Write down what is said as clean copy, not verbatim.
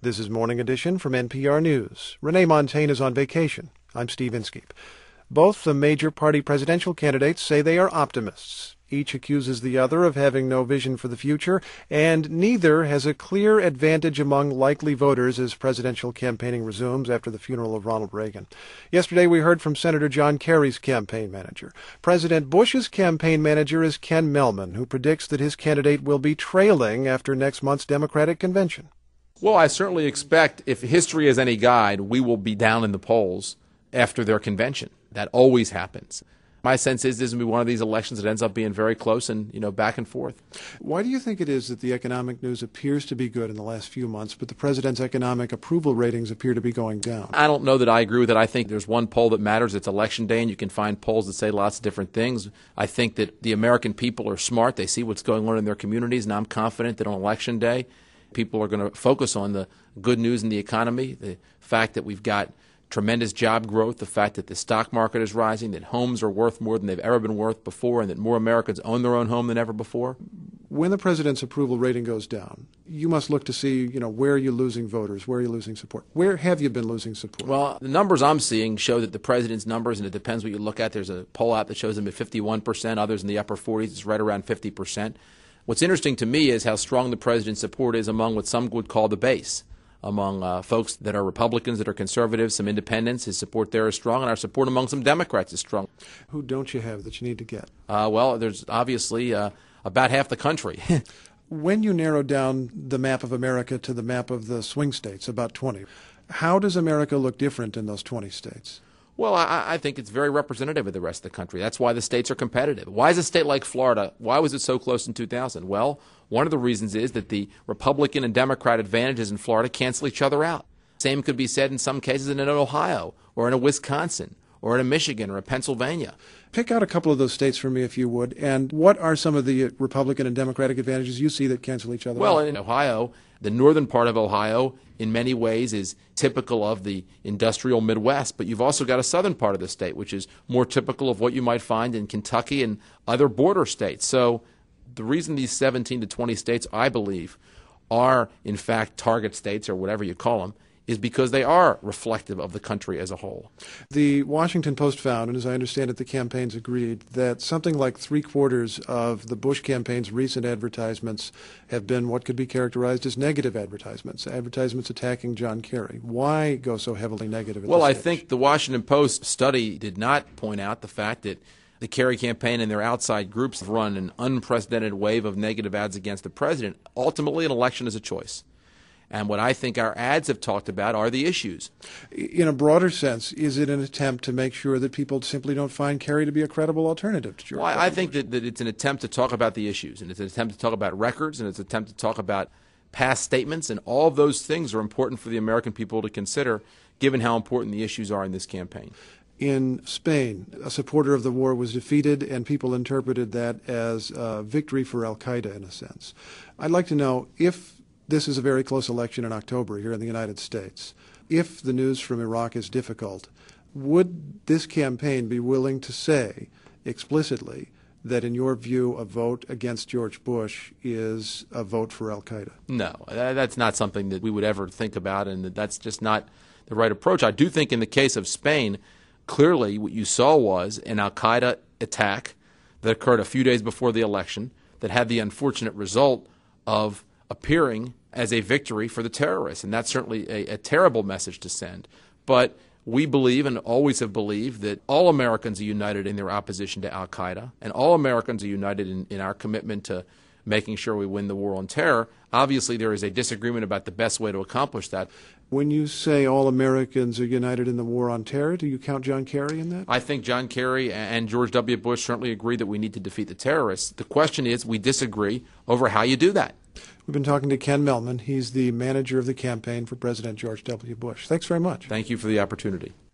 This is Morning Edition from NPR News. Renee Montagne is on vacation. I'm Steve Inskeep. Both the major party presidential candidates say they are optimists. Each accuses the other of having no vision for the future, and neither has a clear advantage among likely voters as presidential campaigning resumes after the funeral of Ronald Reagan. Yesterday we heard from Senator John Kerry's campaign manager. President Bush's campaign manager is Ken Mehlman, who predicts that his candidate will be trailing after next month's Democratic convention. Well, I certainly expect, if history is any guide, we will be down in the polls after their convention. That always happens. My sense is this will be one of these elections that ends up being very close and, back and forth. Why do you think it is that the economic news appears to be good in the last few months, but the president's economic approval ratings appear to be going down? I don't know that I agree with it. I think there's one poll that matters. It's Election Day, and you can find polls that say lots of different things. I think that the American people are smart. They see what's going on in their communities, and I'm confident that on Election Day, people are going to focus on the good news in the economy, the fact that we've got tremendous job growth, the fact that the stock market is rising, that homes are worth more than they've ever been worth before, and that more Americans own their own home than ever before. When the president's approval rating goes down, you must look to see, where are you losing voters? Where are you losing support? Where have you been losing support? Well, the numbers I'm seeing show that the president's numbers, and it depends what you look at. There's a poll out that shows them at 51%, others in the upper 40s. It's right around 50%. What's interesting to me is how strong the president's support is among what some would call the base, among folks that are Republicans, that are conservatives, some independents. His support there is strong, and our support among some Democrats is strong. Who don't you have that you need to get? Well, there's obviously about half the country. When you narrow down the map of America to the map of the swing states, about 20, how does America look different in those 20 states? Well, I think it's very representative of the rest of the country. That's why the states are competitive. Why is a state like Florida, why was it so close in 2000? Well, one of the reasons is that the Republican and Democrat advantages in Florida cancel each other out. Same could be said in some cases in an Ohio or in a Wisconsin or in a Michigan or a Pennsylvania. Pick out a couple of those states for me, if you would, and what are some of the Republican and Democratic advantages you see that cancel each other out? Well, in Ohio, the northern part of Ohio in many ways is typical of the industrial Midwest, but you've also got a southern part of the state, which is more typical of what you might find in Kentucky and other border states. So the reason these 17 to 20 states, I believe, are in fact target states or whatever you call them, is because they are reflective of the country as a whole. The Washington Post found, and as I understand it, the campaigns agreed, that something like three-quarters of the Bush campaign's recent advertisements have been what could be characterized as negative advertisements attacking John Kerry. Why go so heavily negative at Well, this I stage? think the Washington Post study did not point out the fact that the Kerry campaign and their outside groups have run an unprecedented wave of negative ads against the president. Ultimately, an election is a choice. And what I think our ads have talked about are the issues. In a broader sense, is it an attempt to make sure that people simply don't find Kerry to be a credible alternative to George W. Well, I think that it's an attempt to talk about the issues, and it's an attempt to talk about records, and it's an attempt to talk about past statements, and all of those things are important for the American people to consider, given how important the issues are in this campaign. In Spain, a supporter of the war was defeated, and people interpreted that as a victory for al-Qaeda in a sense. I'd like to know if this is a very close election in October here in the United States. If the news from Iraq is difficult, would this campaign be willing to say explicitly that, in your view, a vote against George Bush is a vote for al-Qaeda? No, that's not something that we would ever think about, and that's just not the right approach. I do think in the case of Spain, clearly what you saw was an al-Qaeda attack that occurred a few days before the election that had the unfortunate result of appearing as a victory for the terrorists. And that's certainly a terrible message to send. But we believe and always have believed that all Americans are united in their opposition to al-Qaeda, and all Americans are united in our commitment to making sure we win the war on terror. Obviously, there is a disagreement about the best way to accomplish that. When you say all Americans are united in the war on terror, do you count John Kerry in that? I think John Kerry and George W. Bush certainly agree that we need to defeat the terrorists. The question is, we disagree over how you do that. We've been talking to Ken Mehlman. He's the manager of the campaign for President George W. Bush. Thanks very much. Thank you for the opportunity.